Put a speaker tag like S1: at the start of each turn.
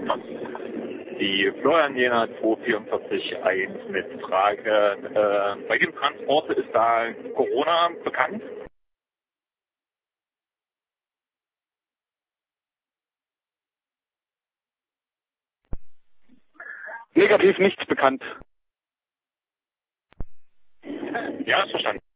S1: Die Florian Jena 2441 mit Frage, bei dem Transport ist da Corona bekannt?
S2: Negativ nichts bekannt.
S1: Ja, ist verstanden.